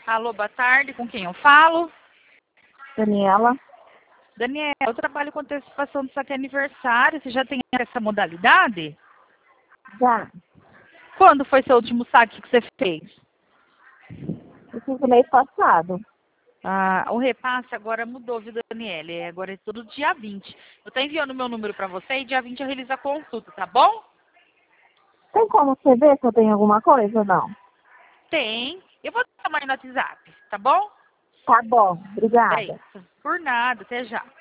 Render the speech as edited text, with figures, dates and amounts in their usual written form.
Alô, boa tarde, com quem eu falo? Daniela, Daniela, eu trabalho com antecipação do saque aniversário, você já tem essa modalidade? já. Quando foi seu último saque que você fez? Eu fiz o mês passado. Ah, o repasse agora mudou, viu, Daniela? Agora é todo dia 20. Eu estou enviando meu número para você e dia 20 eu realizo a consulta, tá bom? Tem como você ver se eu tenho alguma coisa ou não? Tem. Eu vou te chamar aí no WhatsApp, tá bom? Tá bom, É obrigada. isso. Por nada, até já.